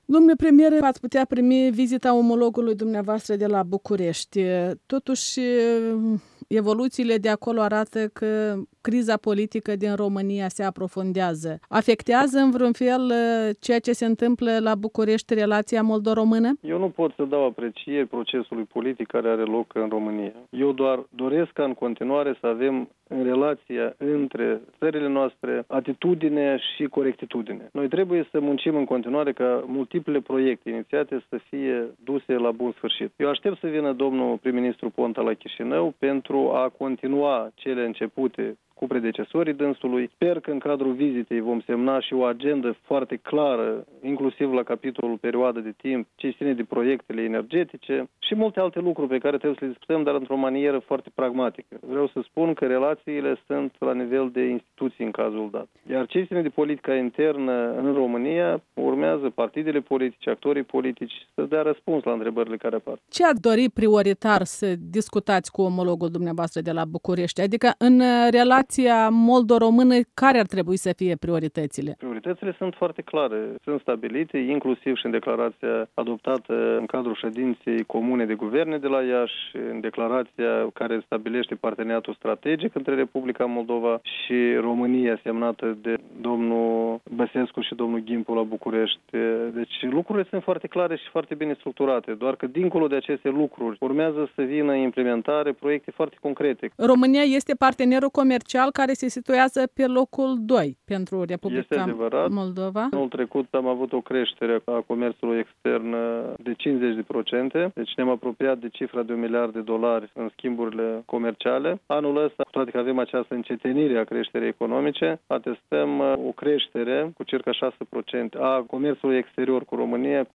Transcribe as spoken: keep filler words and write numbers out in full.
Domnule premier, ați putea primi vizita omologului dumneavoastră de la București. Totuși, evoluțiile de acolo arată că criza politică din România se aprofundează. Afectează în vreun fel ceea ce se întâmplă la București relația moldo-română? Eu nu pot să dau aprecieri procesului politic care are loc în România. Eu doar doresc ca în continuare să avem în relația între țările noastre atitudine și corectitudine. Noi trebuie să muncim în continuare ca multiple proiecte inițiate să fie duse la bun sfârșit. Eu aștept să vină domnul prim-ministru Ponta la Chișinău pentru a continua cele începute cu predecesorii dânsului. Sper că în cadrul vizitei vom semna și o agendă foarte clară, inclusiv la capitolul perioadă de timp, ce ține de proiectele energetice și multe alte lucruri pe care trebuie să le discutăm, dar într-o manieră foarte pragmatică. Vreau să spun că relațiile sunt la nivel de instituții în cazul dat. Iar ce ține de politica internă în România, urmează partidele politice, actorii politici să dea răspuns la întrebările care apar. Ce ați dori prioritar să discutați cu omologul dumneavoastră de la București? Adică în relație moldo-română, care ar trebui să fie prioritățile? Prioritățile sunt foarte clare, sunt stabilite, inclusiv și în declarația adoptată în cadrul ședinței comune de guverne de la Iași, în declarația care stabilește parteneriatul strategic între Republica Moldova și România, semnată de domnul Băsescu și domnul Gimpu la București. Deci lucrurile sunt foarte clare și foarte bine structurate, doar că dincolo de aceste lucruri urmează să vină implementare, proiecte foarte concrete. România este partenerul comercial care se situează pe locul doi pentru Republica Moldova. Anul trecut am avut o creștere a comerțului extern de cincizeci de procente, deci ne-am apropiat de cifra de un miliard de dolari în schimburile comerciale. Anul ăsta, cu toate că avem această încetinire a creșterii economice, atestăm o creștere cu circa șase la sută a comerțului exterior cu România.